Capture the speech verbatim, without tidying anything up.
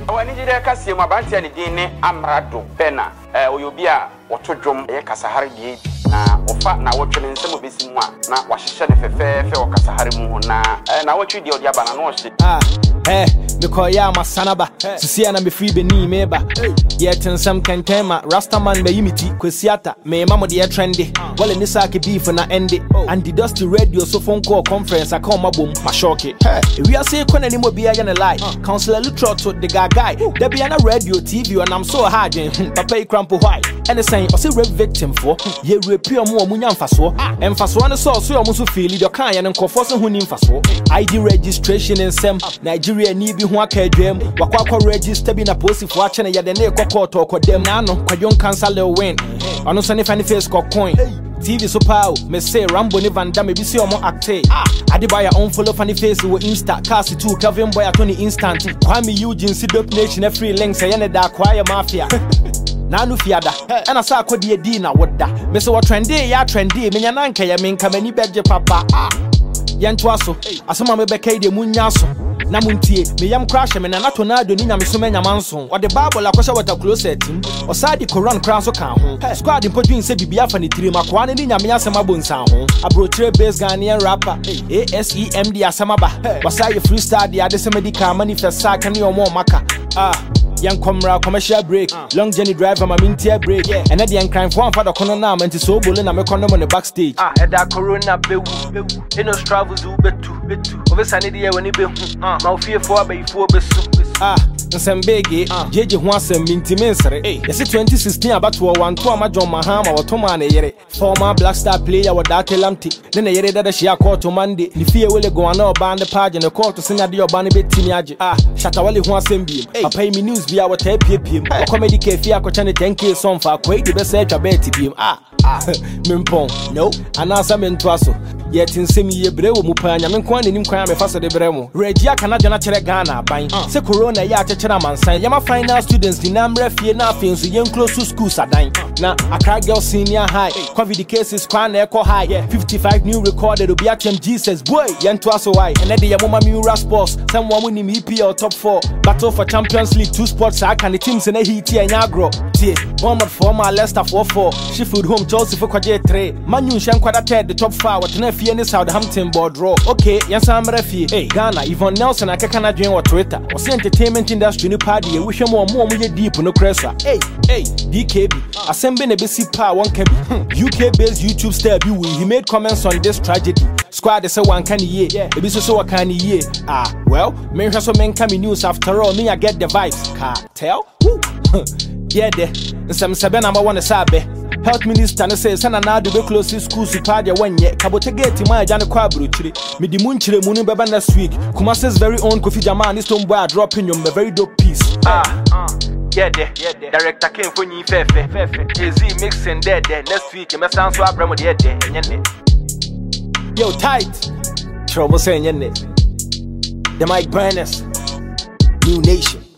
Wani jide kasi mu abanti ani din ne Amrado Bena eh oyobi a woto dwom e kasahare die na ofa na wotwe ne nsem obesi mu a na wahyehyɛ ne fefefe o kasahare mu na eh na wotwe die odi aba na no hye ah eh me call ya masanaba sisi na me free beni meba yet nsem kentema rastaman be yimiti kwesiata me mamo de trendy wale ni sake beef na end and the dusty radio so phone call conference aka omabom mashoke we are say kona ni mo bia ya na lie counselor Lutro to the guy guy there be na radio T V and I'm so hard papa e crampo why and the saying o say rape victim for ye rape omo omunya mfaso emfaso na so so omo so feel the kan ya nkofo so huni mfaso I D registration nsem Nigeria ni bi ho aka adwam wakwakwa register bi na posifo a chene ya de na ekokọ to kodem na no kwadyon cancel the win ono so ne fan face ko coin T V so pow me say Rambo ni Van Damme bi si omo acte Adebayo on follow funny face wo Insta cast two Kevin Boy atoni instant Kwame Eugene si dope nation free links say na da kwaya mafia na no fiada and I saw kodi edi na woda me say what trendy ya trendy me nya na nka ya me nka mani beje papa ah yento aso asoma me beka de munya so na muntie me yam crash me na na tornado ni nyame so me nyama nso o de bible akwhye water closet im o sa di koran kran so kan ho squad impodwin se bibia fa ni tiri makwa ne ni nyame asema bonsan ho abrochire base Ghanaian rapper A S E M D asema ba wasa ye freestyle de ade se medical manifest sa kan ni omo maka ah young comrade commercial break uh. Long journey driver my mintia break yeah. And at the crime for one father kono na menti so bole na me kono on the backstage ah e da corona bewu bewu e no travel do betu betu over sanity e woni be hu ah ma ofie for abayifo besu ah nsem bege jeje ho asem minti mensere yesi twenty sixteen abato one to ama John Mahama wotoma na yere former Black Star player wa that lamti ne na yere dada shia court Monday ni fie wele go ana oba ne page ne court senya de oba ne betimi age ah shatawale ho asem bi papa mi news bia what piepiem o comedy cafe akocha ne ten K song fa kwai de be say twa bet biem ah mempon no anasa mento aso yet nsem ye bre wo mu pa nyame nko anenim kwan me fa so de bre mu regia Canada na chere Ghana ban se corona ya chechera mansan yama final students ni namre fie na afin so yen close to school sadan na Accra Girls Senior High COVID cases kwan na echo high fifty-five new recorded obi athem Jesus boy yento aso why and the yamoma Miura Sports someone win E P L top four battle for Champions League two sports aka the teams na hiti enya agro tie Bournemouth former Leicester four four Sheffield home Chelsea for kwaje three Manu Shankwada third the top four what na fie ni Southampton board draw okay yansa amra fie hey Ghana Yvonne Nelson akeka na dwen wa Twitter o say entertainment industry ni party e we hwe mo mo ye deep no kresa hey hey D K B asembe na be si pa won ka bi U K based YouTube star bi we he made comments on this tragedy squad say one can ye e bi so so wa kan ye ah well me hwe so men ka me news after all me I get the vibes cartel yeah there nsem sebe number one sabe Health Minister no say sana na do be close school su pa de wanye kabote gate ma aja ne kwa abrochire me di munchire mu no beba next week Kumase's very own Kofi Jaman is stone boy dropping you very dope piece ah uh, yeah there yeah there director came for nyi fefe fefe easy mixing there there next week me sound so abramo there there enye yo tight trouble say enye the Mike Burners New Nation.